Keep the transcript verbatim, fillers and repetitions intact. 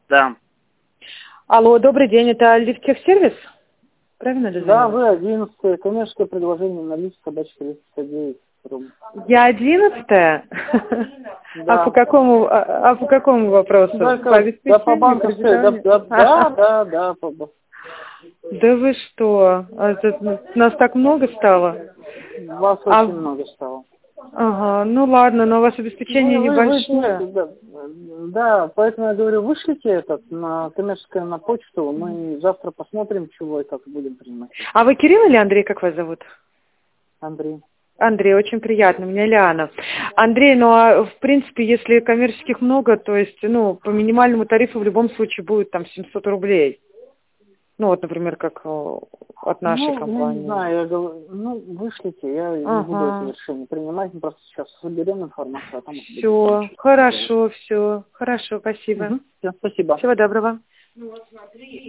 Да. Алло, добрый день, это лифтехсервис? Правильно дозвонилась? Да, вы одиннадцатое. Коммерческое предложение на лифт собачка тридцать девять. Я одиннадцатая? Да. А по какому, а, а по какому вопросу? Да, По обеспечению, да, по банковской, да, кредитованию? да, да, да, да, по ба- Да вы что? А это- нас так много стало? Вас А- очень много стало. Ага, ну ладно, но у вас обеспечение Вы, вы, вы, небольшое. да, да, поэтому я говорю, вышлите этот на коммерческое на почту, мы завтра посмотрим, чего и как будем принимать. А вы Кирилл или Андрей, как вас зовут? Андрей. Андрей, очень приятно, меня Лиана. Андрей, ну а в принципе, если коммерческих много, то есть, ну, по минимальному тарифу в любом случае будет там семьсот рублей. Ну, вот, например, как э, от нашей Ну, компании. я не знаю, я говорю, ну, вышлите, я Ага. не буду это решение принимать, мы просто сейчас соберем информацию, а там уже Все, будем. хорошо, все, хорошо, спасибо. Угу. Все, спасибо. Всего доброго.